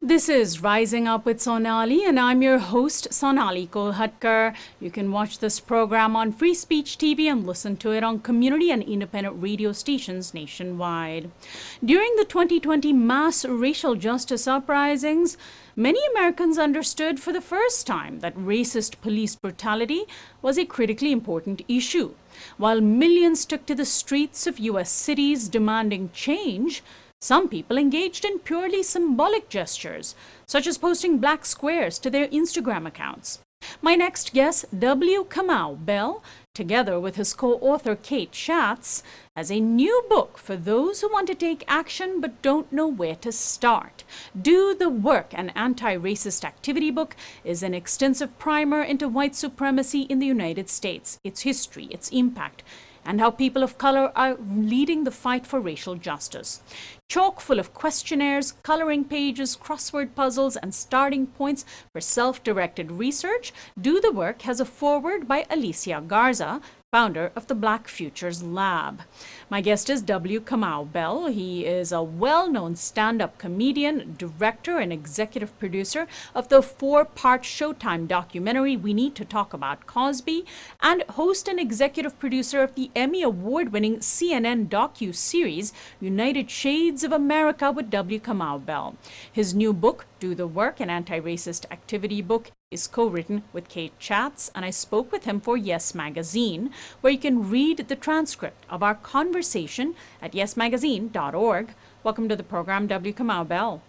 This is Rising Up with Sonali, and I'm your host, Sonali Kolhatkar. You can watch this program on Free Speech TV and listen to it on community and independent radio stations nationwide. During the 2020 mass racial justice uprisings, many Americans understood for the first time that racist police brutality was a critically important issue. While millions took to the streets of U.S. cities demanding change, some people engaged in purely symbolic gestures, such as posting black squares to their Instagram accounts. My next guest, W. Kamau Bell, together with his co-author Kate Schatz, has a new book for those who want to take action but don't know where to start. Do the Work, an anti-racist activity book, is an extensive primer into white supremacy in the United States, its history, its impact, and how people of color are leading the fight for racial justice. Chock full of questionnaires, coloring pages, crossword puzzles, and starting points for self-directed research, Do the Work has a foreword by Alicia Garza, founder of the Black Futures Lab. My guest is W. Kamau Bell. He is a well-known stand-up comedian, director, and executive producer of the four-part Showtime documentary We Need to Talk About Cosby, and host and executive producer of the Emmy Award-winning CNN docu-series United Shades of America with W. Kamau Bell. His new book, Do the Work, an anti-racist activity book, is co-written with Kate Schatz, and I spoke with him for Yes Magazine, where you can read the transcript of our conversation at yesmagazine.org. Welcome to the program, W. Kamau Bell.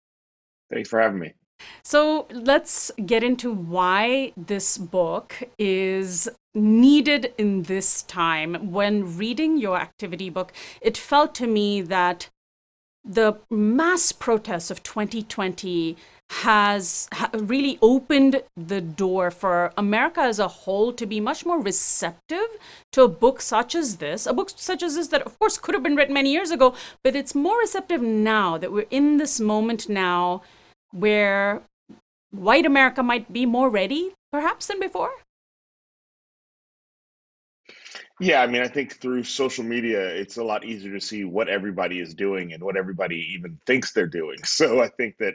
Thanks for having me. So let's get into why this book is needed in this time. When reading your activity book, it felt to me that the mass protests of 2020 has really opened the door for America as a whole to be much more receptive to a book such as this, that of course could have been written many years ago, but it's more receptive now that we're in this moment now where white America might be more ready perhaps than before. Yeah, I mean, I think through social media, it's a lot easier to see what everybody is doing and what everybody even thinks they're doing. So I think that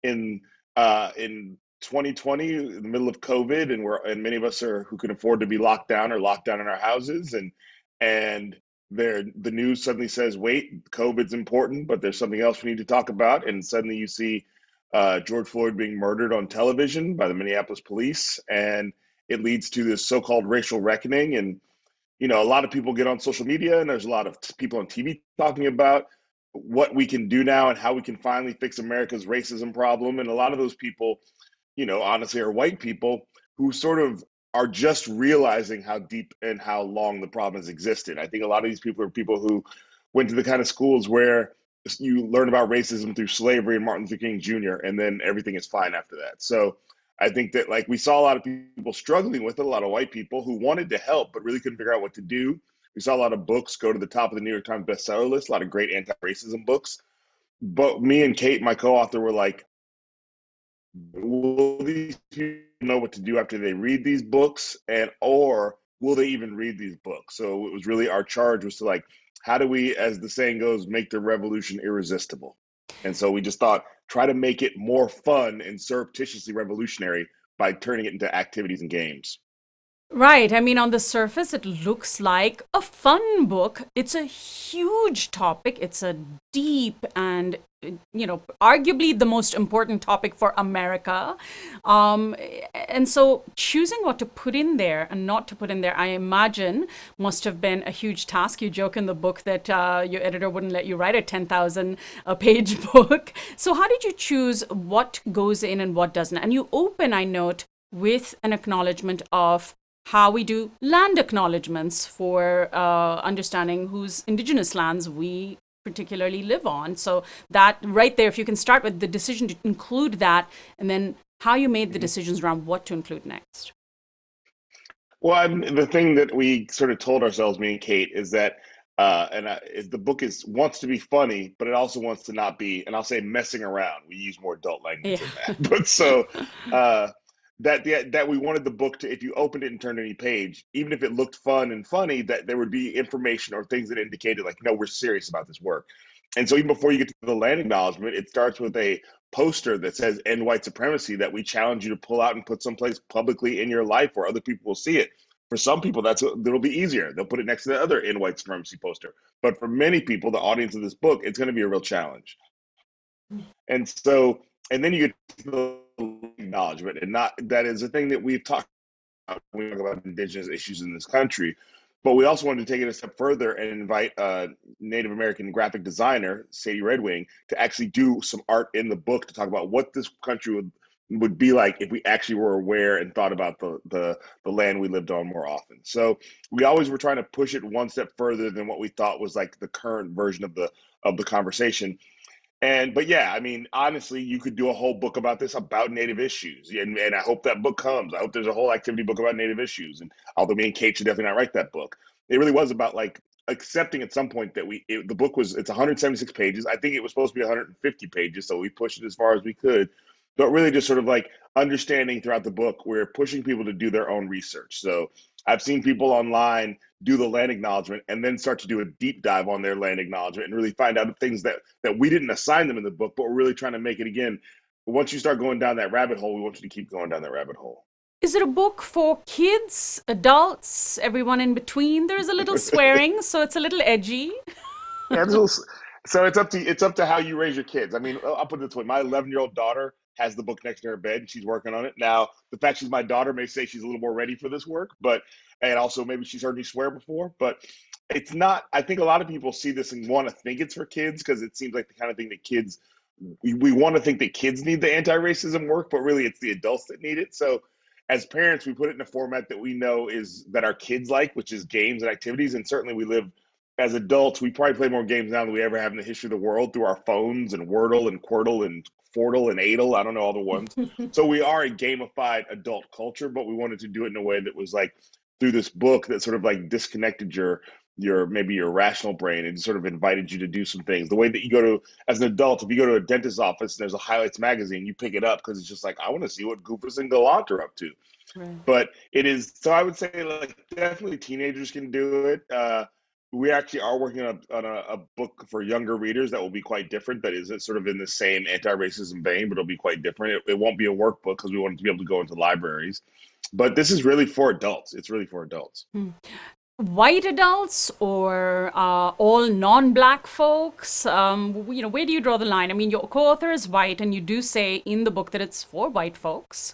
in 2020, in the middle of COVID, and many of us are who can afford to be locked down or locked down in our houses, and the news suddenly says, wait, COVID's important, but there's something else we need to talk about, and suddenly you see George Floyd being murdered on television by the Minneapolis police, and it leads to this so-called racial reckoning. And a lot of people get on social media, and there's a lot of people on TV talking about what we can do now and how we can finally fix America's racism problem. And a lot of those people, honestly, are white people who sort of are just realizing how deep and how long the problem has existed. I think a lot of these people are people who went to the kind of schools where you learn about racism through slavery and Martin Luther King Jr., and then everything is fine after that. So I think that like we saw a lot of people struggling with it, a lot of white people who wanted to help but really couldn't figure out what to do. We saw a lot of books go to the top of the New York Times bestseller list, a lot of great anti-racism books. But me and Kate, my co-author, were like, will these people know what to do after they read these books, and or will they even read these books? So it was really our charge was to like, how do we, as the saying goes, make the revolution irresistible? And so we just thought, try to make it more fun and surreptitiously revolutionary by turning it into activities and games. Right. I mean, on the surface, it looks like a fun book. It's a huge topic. It's a deep and, arguably the most important topic for America. And so choosing what to put in there and not to put in there, I imagine, must have been a huge task. You joke in the book that your editor wouldn't let you write a 10,000 page book. So how did you choose what goes in and what doesn't? And you open, I note, with an acknowledgement of how we do land acknowledgements for understanding whose indigenous lands we particularly live on. So that right there, if you can start with the decision to include that, and then how you made the decisions around what to include next. Well, the thing that we sort of told ourselves, me and Kate, is that is the book is wants to be funny, but it also wants to not be, and I'll say messing around. We use more adult language Yeah. than that, but so uh, that we wanted the book to, if you opened it and turned any page, even if it looked fun and funny, that there would be information or things that indicated like, no, we're serious about this work. And so even before you get to the land acknowledgement, it starts with a poster that says end white supremacy that we challenge you to pull out and put someplace publicly in your life where other people will see it. For some people, that'll be easier. They'll put it next to the other end white supremacy poster. But for many people, the audience of this book, it's going to be a real challenge. And so, and then you get to the acknowledgement, and not that is a thing that we've talked about when we talk about indigenous issues in this country. But we also wanted to take it a step further and invite a Native American graphic designer, Sadie Red Wing, to actually do some art in the book to talk about what this country would be like if we actually were aware and thought about the land we lived on more often. So we always were trying to push it one step further than what we thought was like the current version of the conversation. But yeah, I mean, honestly, you could do a whole book about this, about Native issues. And I hope that book comes. I hope there's a whole activity book about Native issues. And although me and Kate should definitely not write that book, it really was about like accepting at some point that the book it's 176 pages. I think it was supposed to be 150 pages. So we pushed it as far as we could, but really just sort of like understanding throughout the book, we're pushing people to do their own research. So I've seen people online do the land acknowledgement and then start to do a deep dive on their land acknowledgement and really find out things that we didn't assign them in the book, but we're really trying to make it again. Once you start going down that rabbit hole, we want you to keep going down that rabbit hole. Is it a book for kids, adults, everyone in between? There's a little swearing, so it's a little edgy. Yeah, so it's up to how you raise your kids. I mean, I'll put it this way: my 11-year-old daughter has the book next to her bed, and she's working on it now. The fact she's my daughter may say she's a little more ready for this work, and also maybe she's heard me swear before, but it's not. I think a lot of people see this and want to think it's for kids because it seems like the kind of thing that kids. We want to think that kids need the anti-racism work, but really it's the adults that need it. So as parents, we put it in a format that we know is that our kids like, which is games and activities. And certainly we live as adults, we probably play more games now than we ever have in the history of the world through our phones and Wordle and Quirtle and Fortle and Adel. I don't know all the ones. So we are a gamified adult culture, but we wanted to do it in a way that was like through this book that sort of like disconnected your maybe your rational brain and sort of invited you to do some things. The way that you go to, as an adult, if you go to a dentist's office and there's a highlights magazine, you pick it up because it's just like, I want to see what Goofus and Gallant are up to. Right. But it is, so I would say like definitely teenagers can do it. We actually are working on a book for younger readers that will be quite different. That is sort of in the same anti-racism vein, but it'll be quite different. It won't be a workbook because we want it to be able to go into libraries. But this is really for adults. It's really for adults. White adults or all non-Black folks? Where do you draw the line? I mean, your co-author is white, and you do say in the book that it's for white folks.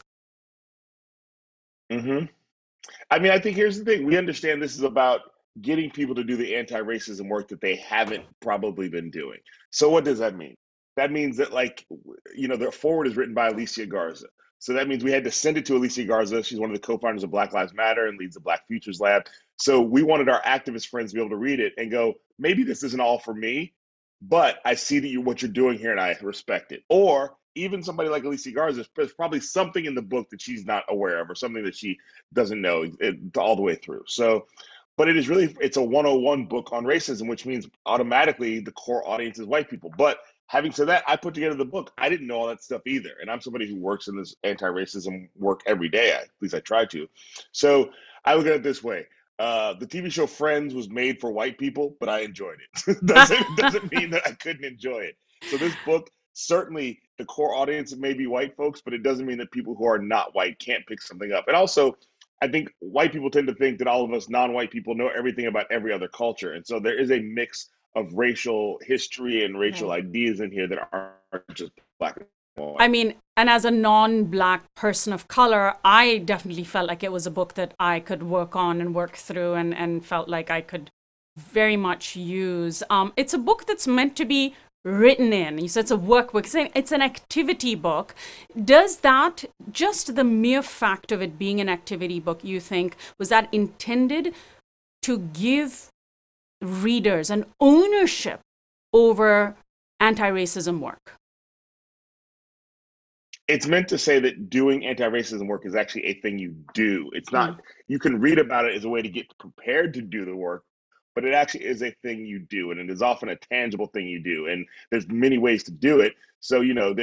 Mm-hmm. I mean, I think here's the thing. We understand this is about getting people to do the anti-racism work that they haven't probably been doing. So what does that mean? That means that, like, the foreword is written by Alicia Garza. So that means we had to send it to Alicia Garza. She's one of the co-founders of Black Lives Matter and leads the Black Futures Lab. So we wanted our activist friends to be able to read it and go, maybe this isn't all for me, but I see that what you're doing here and I respect it. Or even somebody like Alicia Garza, there's probably something in the book that she's not aware of or something that she doesn't know all the way through. So, but it's a 101 book on racism, which means automatically the core audience is white people. But having said that, I put together the book. I didn't know all that stuff either. And I'm somebody who works in this anti-racism work every day. At least I try to. So I look at it this way. The TV show Friends was made for white people, but I enjoyed it. doesn't mean that I couldn't enjoy it. So this book, certainly the core audience may be white folks, but it doesn't mean that people who are not white can't pick something up. And also, I think white people tend to think that all of us non-white people know everything about every other culture. And so there is a mix of racial history and racial ideas in here that aren't just Black and white. I mean, and as a non-Black person of color, I definitely felt like it was a book that I could work on and work through and felt like I could very much use. It's a book that's meant to be written in. You said it's a workbook. It's an activity book. Does that, just the mere fact of it being an activity book, you think, was that intended to give readers an ownership over anti-racism work? It's meant to say that doing anti-racism work is actually a thing you do. It's not, you can read about it as a way to get prepared to do the work, but it actually is a thing you do, and it is often a tangible thing you do. And there's many ways to do it. So,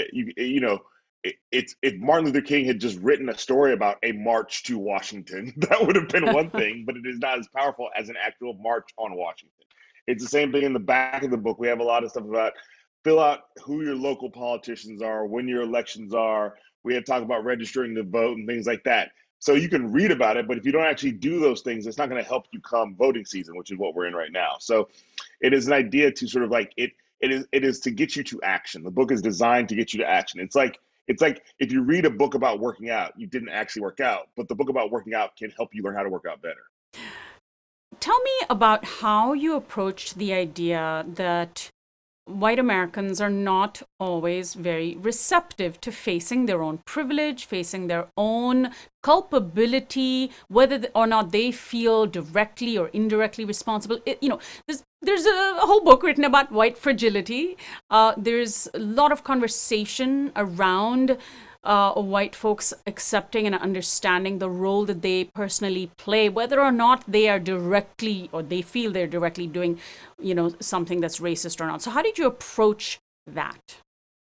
if Martin Luther King had just written a story about a march to Washington, that would have been one thing, but it is not as powerful as an actual march on Washington. It's the same thing in the back of the book. We have a lot of stuff about fill out who your local politicians are, when your elections are. We have talk about registering to vote and things like that. So you can read about it, but if you don't actually do those things, it's not going to help you come voting season, which is what we're in right now. So it is an idea to sort of like it is to get you to action. The book is designed to get you to action. It's like if you read a book about working out, you didn't actually work out, but the book about working out can help you learn how to work out better. Tell me about how you approached the idea that white Americans are not always very receptive to facing their own privilege, facing their own culpability, whether or not they feel directly or indirectly responsible. There's a whole book written about white fragility. There's a lot of conversation around white folks accepting and understanding the role that they personally play, whether or not they are directly or they feel they're directly doing, something that's racist or not. So how did you approach that?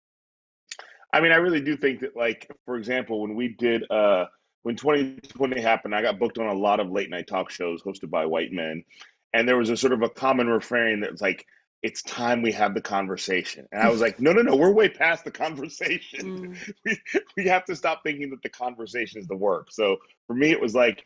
I mean, I really do think that, like, for example, when 2020 happened, I got booked on a lot of late night talk shows hosted by white men. And there was a sort of a common refrain that was like, it's time we have the conversation. And I was like, no, no, no, we're way past the conversation. Mm. we, we have to stop thinking that the conversation is the work. So for me, it was like,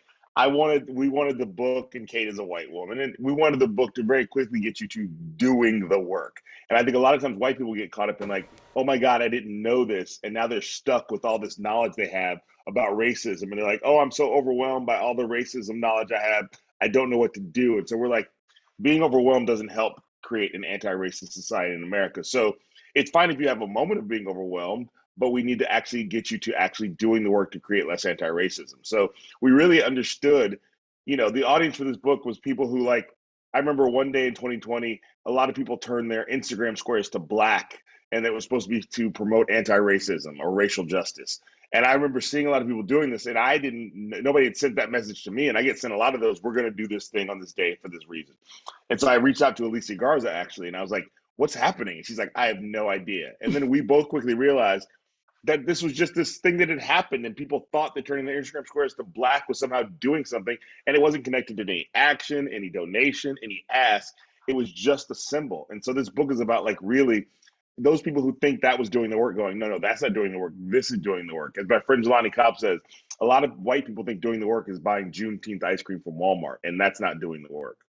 we wanted the book, and Kate is a white woman, and we wanted the book to very quickly get you to doing the work. And I think a lot of times white people get caught up in like, oh my God, I didn't know this. And now they're stuck with all this knowledge they have about racism. And they're like, oh, I'm so overwhelmed by all the racism knowledge I have. I don't know what to do. And so we're like, being overwhelmed doesn't help create an anti-racist society in America. So it's fine if you have a moment of being overwhelmed, but we need to actually get you to actually doing the work to create less anti-racism. So we really understood, the audience for this book was people who, like, I remember one day in 2020, a lot of people turned their Instagram squares to black, and it was supposed to be to promote anti-racism or racial justice. And I remember seeing a lot of people doing this, and nobody had sent that message to me. And I get sent a lot of those. We're going to do this thing on this day for this reason. And so I reached out to Alicia Garza, actually, and I was like, what's happening? And she's like, I have no idea. And then we both quickly realized that this was just this thing that had happened, and people thought that turning their Instagram squares to black was somehow doing something, and it wasn't connected to any action, any donation, any ask. It was just a symbol. And so this book is about, like, really those people who think that was doing the work going, no, no, that's not doing the work. This is doing the work. As my friend Jelani Cobb says, a lot of white people think doing the work is buying Juneteenth ice cream from Walmart, and that's not doing the work.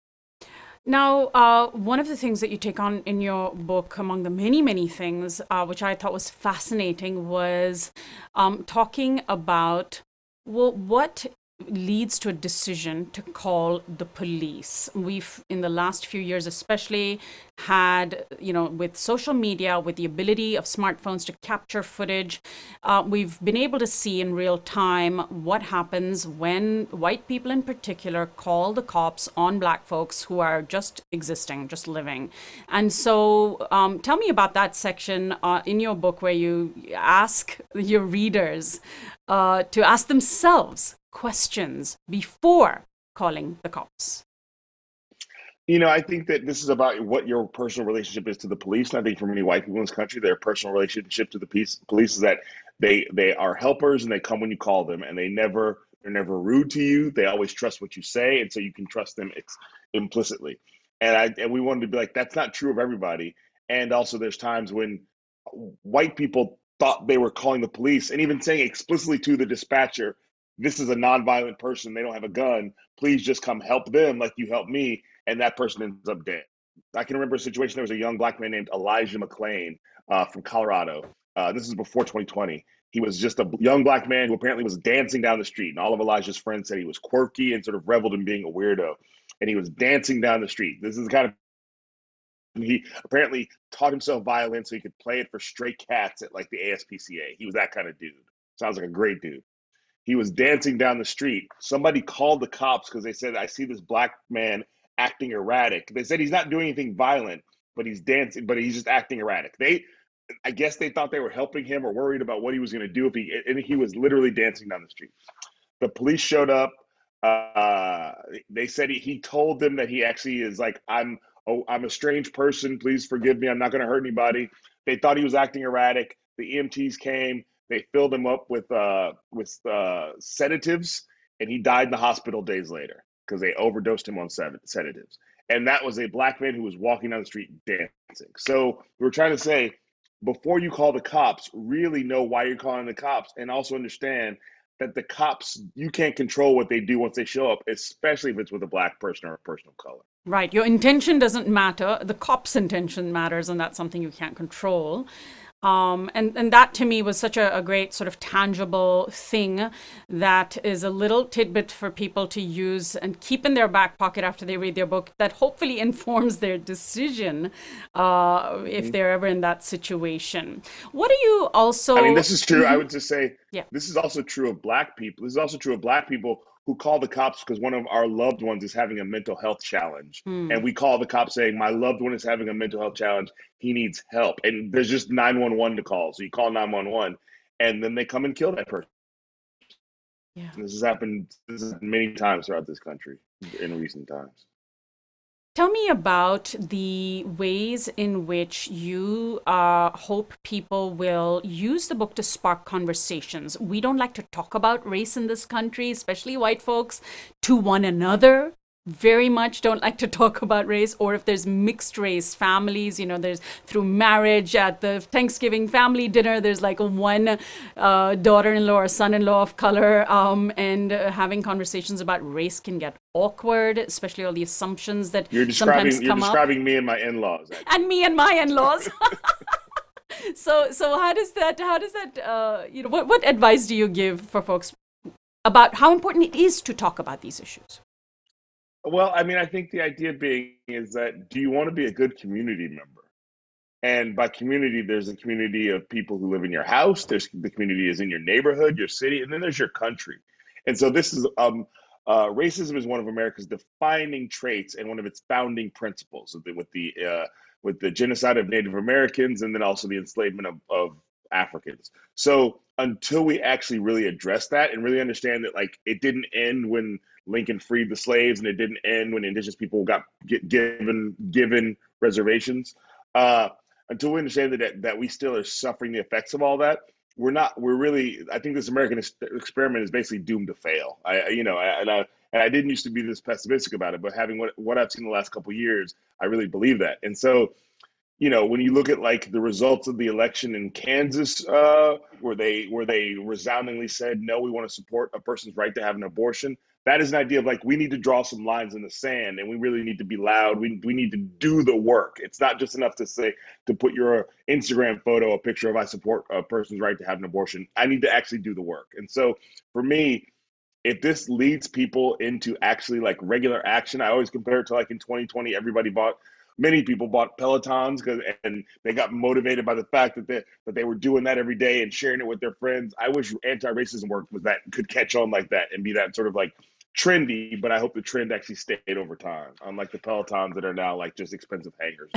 Now, one of the things that you take on in your book, among the many, many things, which I thought was fascinating, was talking about, well, what leads to a decision to call the police. We've, in the last few years especially, had, with social media, with the ability of smartphones to capture footage, we've been able to see in real time what happens when white people in particular call the cops on black folks who are just existing, just living. And so tell me about that section in your book where you ask your readers to ask themselves questions before calling the cops. I think that this is about what your personal relationship is to the police. And I think for many white people in this country, their personal relationship to the police is that they are helpers, and they come when you call them, and they're never rude to you. They always trust what you say, and so you can trust them implicitly. And we wanted to be like, that's not true of everybody. And also there's times when white people thought they were calling the police, and even saying explicitly to the dispatcher, this is a nonviolent person, they don't have a gun, please just come help them like you helped me. And that person ends up dead. I can remember a situation. There was a young black man named Elijah McClain from Colorado. This is before 2020. He was just a young black man who apparently was dancing down the street. And all of Elijah's friends said he was quirky and sort of reveled in being a weirdo. And he was dancing down the street. This is the kind of, he apparently taught himself violin so he could play it for stray cats at like the ASPCA. He was that kind of dude. Sounds like a great dude. He was dancing down the street. Somebody called the cops because they said, I see this black man acting erratic. They said he's not doing anything violent, but he's dancing, but he's just acting erratic. I guess they thought they were helping him or worried about what he was going to do and he was literally dancing down the street. The police showed up. They said he told them that he actually is like, I'm a strange person. Please forgive me. I'm not going to hurt anybody. They thought he was acting erratic. The EMTs came. They filled him up with sedatives, and he died in the hospital days later because they overdosed him on sedatives. and that was a black man who was walking down the street dancing. So we're trying to say, before you call the cops, really know why you're calling the cops, and also understand that the cops, you can't control what they do once they show up, especially if it's with a black person or a person of color. Right. Your intention doesn't matter. The cop's intention matters, and that's something you can't control. And that to me was such a great sort of tangible thing that is a little tidbit for people to use and keep in their back pocket after they read their book that hopefully informs their decision if they're ever in that situation. What do you also... I mean, this is true. I would just say, Yeah. this is also true of black people. This is also true of black people who call the cops because one of our loved ones is having a mental health challenge. And we call the cops saying, my loved one is having a mental health challenge. He needs help. And there's just 911 to call. So you call 911 and then they come and kill that person. Yeah. This has happened many times throughout this country in recent times. Tell me about the ways in which you hope people will use the book to spark conversations. We don't like to talk about race in this country, especially white folks, to one another. Very much don't like to talk about race, or if there's mixed race families, there's through marriage at the Thanksgiving family dinner, there's like one daughter-in-law or son-in-law of color, and having conversations about race can get awkward, especially all the assumptions that sometimes come up. You're describing me and my in-laws. Actually. And me and my in-laws. So how does that, what advice do you give for folks about how important it is to talk about these issues? Well, I mean, I think the idea being is that, do you want to be a good community member? And by community, there's a community of people who live in your house. There's the community is in your neighborhood, your city, and then there's your country. And so this is racism is one of America's defining traits and one of its founding principles with the genocide of Native Americans and then also the enslavement of Africans. So until we actually really address that and really understand that, like, it didn't end when Lincoln freed the slaves, and it didn't end when indigenous people got given reservations. Until we understand that we still are suffering the effects of all that, I think this American experiment is basically doomed to fail. I didn't used to be this pessimistic about it, but having what I've seen the last couple of years, I really believe that. And so, when you look at like the results of the election in Kansas, where they resoundingly said, no, we want to support a person's right to have an abortion. That is an idea of like, we need to draw some lines in the sand and we really need to be loud. We need to do the work. It's not just enough to put your Instagram photo, a picture of I support a person's right to have an abortion. I need to actually do the work. And so for me, if this leads people into actually like regular action, I always compare it to like in 2020, many people bought Pelotons and they got motivated by the fact that they were doing that every day and sharing it with their friends. I wish anti-racism work could catch on like that and be that sort of like trendy, but I hope the trend actually stayed over time, unlike the Pelotons that are now like just expensive hangers.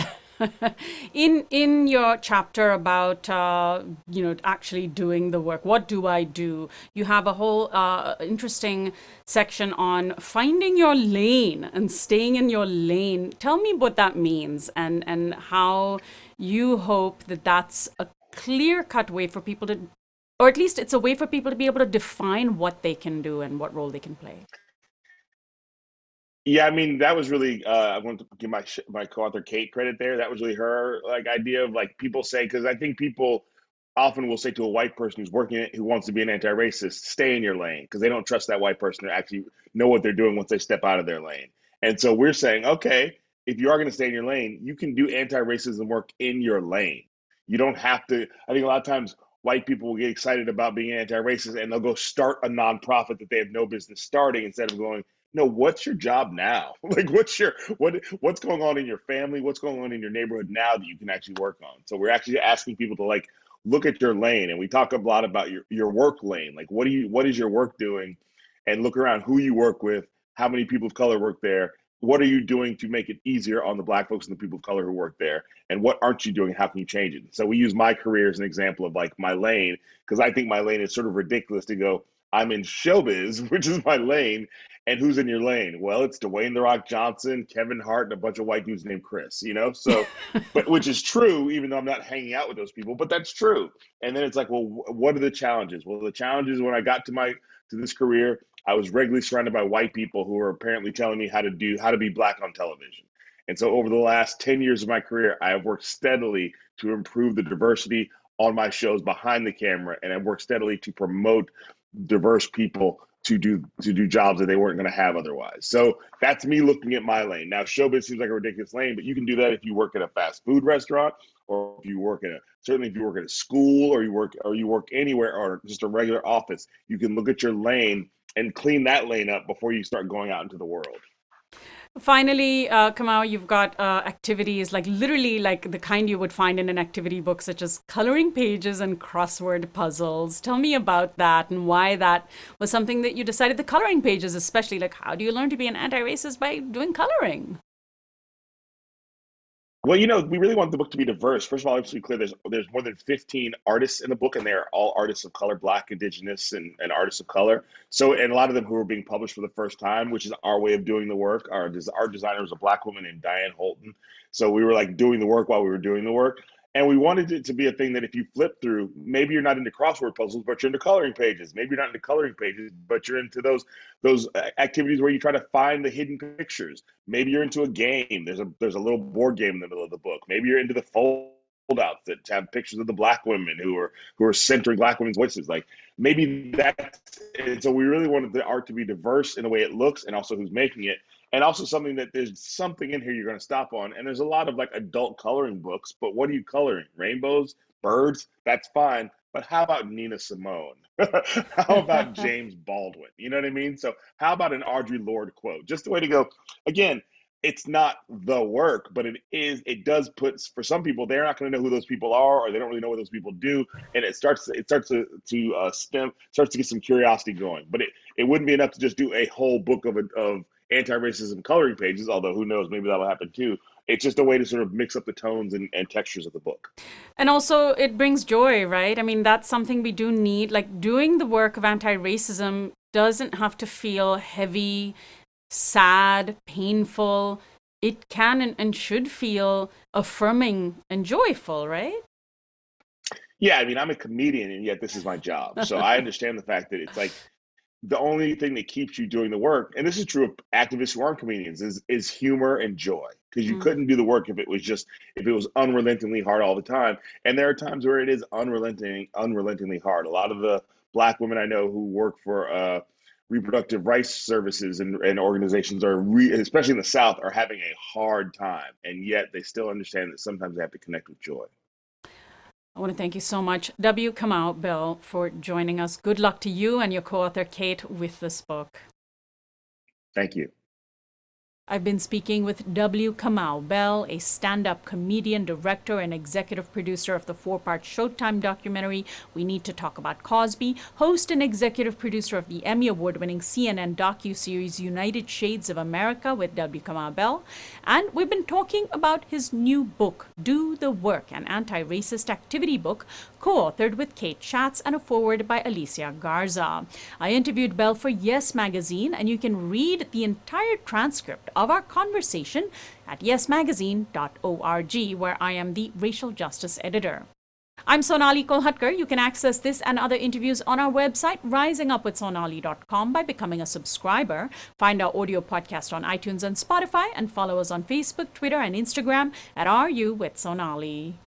In your chapter about actually doing the work, what do I do? You have a whole interesting section on finding your lane and staying in your lane. Tell me what that means and how you hope that that's a clear-cut way for people to, or at least it's a way for people to be able to define what they can do and what role they can play. Yeah, I mean, that was really, I want to give my co-author Kate credit there. That was really her like idea of like people say, because I think people often will say to a white person who wants to be an anti-racist, stay in your lane, because they don't trust that white person to actually know what they're doing once they step out of their lane. And so we're saying, okay, if you are going to stay in your lane, you can do anti-racism work in your lane. You don't have to, I think a lot of times white people will get excited about being anti-racist and they'll go start a nonprofit that they have no business starting instead of going, no, what's your job now? Like, what's going on in your family? What's going on in your neighborhood now that you can actually work on? So we're actually asking people to like look at your lane, and we talk a lot about your work lane. Like, what is your work doing? And look around who you work with, how many people of color work there. What are you doing to make it easier on the Black folks and the people of color who work there? And what aren't you doing? How can you change it? So we use my career as an example of like my lane, because I think my lane is sort of ridiculous to go, I'm in showbiz, which is my lane. And who's in your lane? Well, it's Dwayne The Rock Johnson, Kevin Hart, and a bunch of white dudes named Chris, So, but which is true, even though I'm not hanging out with those people, but that's true. And then it's like, well, what are the challenges? Well, the challenges when I got to this career, I was regularly surrounded by white people who were apparently telling me how to be Black on television. And so over the last 10 years of my career, I have worked steadily to improve the diversity on my shows behind the camera, and I've worked steadily to promote diverse people to do jobs that they weren't going to have otherwise. So that's me looking at my lane. Now, showbiz seems like a ridiculous lane, but you can do that if you work at a fast food restaurant, or if you work in a certainly if you work at a school, or you work anywhere, or just a regular office. You can look at your lane and clean that lane up before you start going out into the world. Finally, Kamau, you've got activities like literally like the kind you would find in an activity book, such as coloring pages and crossword puzzles. Tell me about that and why that was something that you decided. The coloring pages, especially, like how do you learn to be an anti-racist by doing coloring? Well, we really want the book to be diverse. First of all, let's be clear, there's more than 15 artists in the book, and they're all artists of color, Black, Indigenous, and artists of color. So, and a lot of them who are being published for the first time, which is our way of doing the work. Our designer was a Black woman named Diane Holton. So we were like doing the work while we were doing the work. And we wanted it to be a thing that if you flip through, maybe you're not into crossword puzzles, but you're into coloring pages. Maybe you're not into coloring pages, but you're into those activities where you try to find the hidden pictures. Maybe you're into a game. There's a little board game in the middle of the book. Maybe you're into the fold outs that have pictures of the Black women who are centering Black women's voices. Like maybe that's and so we really wanted the art to be diverse in the way it looks and also who's making it. And also something that there's something in here you're going to stop on. And there's a lot of like adult coloring books, but what are you coloring? Rainbows, birds? That's fine. But how about Nina Simone? How about James Baldwin? You know what I mean? So how about an Audre Lorde quote? Just the way to go. Again, it's not the work, but it does put, for some people, they're not going to know who those people are, or they don't really know what those people do. And it starts to get some curiosity going. But it wouldn't be enough to just do a whole book of anti-racism coloring pages, although who knows, maybe that'll happen too. It's just a way to sort of mix up the tones and textures of the book. And also it brings joy, right? I mean, that's something we do need. Like doing the work of anti-racism doesn't have to feel heavy, sad, painful. It can and should feel affirming and joyful, right? Yeah, I mean, I'm a comedian and yet this is my job. So I understand the fact that it's like, the only thing that keeps you doing the work, and this is true of activists who aren't comedians, is humor and joy. Because you couldn't do the work if it was unrelentingly hard all the time. And there are times where it is unrelentingly hard. A lot of the Black women I know who work for reproductive rights services and organizations especially in the South, are having a hard time. And yet they still understand that sometimes they have to connect with joy. I want to thank you so much, W. Kamau Bell, for joining us. Good luck to you and your co-author, Kate, with this book. Thank you. I've been speaking with W. Kamau Bell, a stand-up comedian, director, and executive producer of the 4-part Showtime documentary We Need to Talk About Cosby, host and executive producer of the Emmy Award-winning CNN docuseries United Shades of America with W. Kamau Bell, and we've been talking about his new book, Do the Work, an anti-racist activity book, co-authored with Kate Schatz and a foreword by Alicia Garza. I interviewed Bell for Yes Magazine, and you can read the entire transcript of our conversation at yesmagazine.org, where I am the racial justice editor. I'm Sonali Kolhatkar. You can access this and other interviews on our website, risingupwithsonali.com, by becoming a subscriber. Find our audio podcast on iTunes and Spotify, and follow us on Facebook, Twitter, and Instagram at RU with Sonali.